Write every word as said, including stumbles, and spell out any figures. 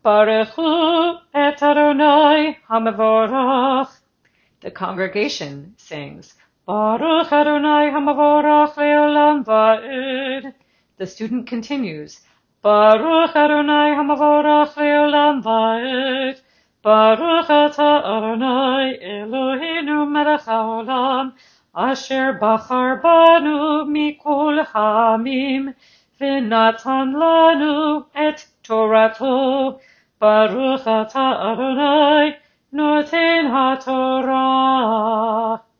Baruch Hu et Adonai Hamavorach. The congregation sings, Baruch Adonai Hamavorach le'olam va'ed. The student continues, Baruch Adonai Hamavorach le'olam va'ed. Baruch atah Adonai Eloheinu melech haolam, asher bachar banu mikol ha'amim, v'natan lanu et Torato. Baruch atah Adonai noten haTorah.